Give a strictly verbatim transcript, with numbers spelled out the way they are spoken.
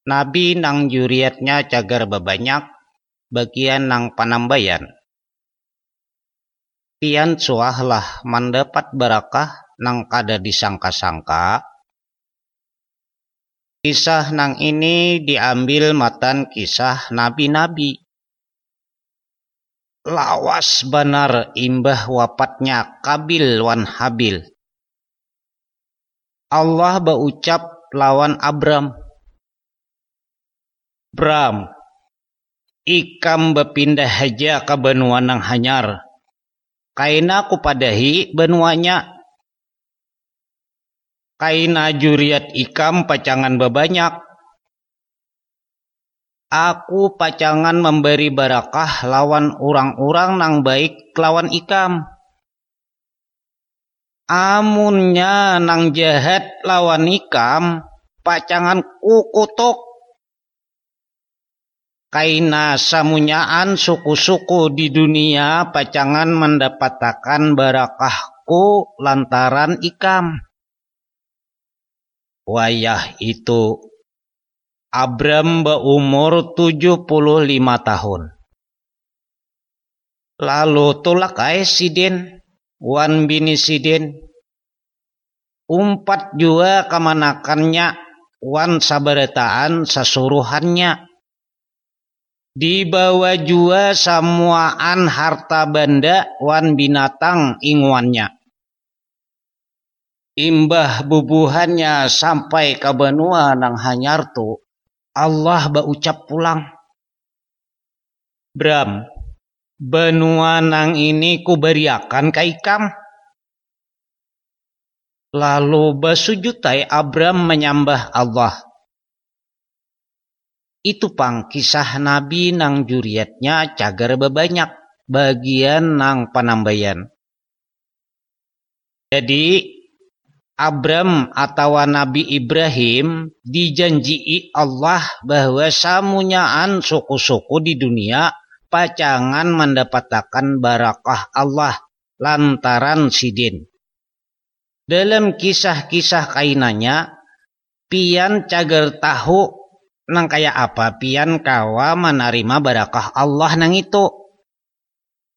Nabi nang juriatnya cagar bebanyak, bagian nang panambayan. Pian suahlah mendapat barakah nang kada disangka-sangka. Kisah nang ini diambil matan kisah nabi-nabi. Lawas benar imbah wafatnya Qabil wan Habil. Allah berucap lawan Abram. Bram, ikam berpindah haja ke benua nang hanyar. Kaina kupadahi benuanya. Kaina juriat ikam pacangan bebanyak. Aku pacangan memberi barakah lawan orang-orang nang baik lawan ikam. Amunnya nang jahat lawan ikam, pacangan ku kutuk. Kaina samunyaan suku-suku di dunia pacangan mendapatkan barakahku lantaran ikam. Wayah itu Abram berumur tujuh puluh lima tahun. Lalu tulak ay Sidin, wan bini Sidin. Umpat jua kemanakannya, wan saberetaan sasuruhannya. Dibawa jua samuaan harta benda wan binatang ingwannya. Imbah bubuhannya sampai ke benua nang hanyar tu, Allah berucap pulang. Bram, benua nang ini kuberiakan ke ikam. Lalu besujutai Abram menyembah Allah. Itu pang kisah Nabi nang juriatnya cagar bebanyak, bagian nang panambayan. Jadi Abram atau Nabi Ibrahim dijanjii Allah bahwa samunyaan suku-suku di dunia pacangan mendapatkan barakah Allah lantaran Sidin. Dalam kisah-kisah kainanya, pian cagar tahu nang kaya apa pian kawa menerima barakah Allah nang itu.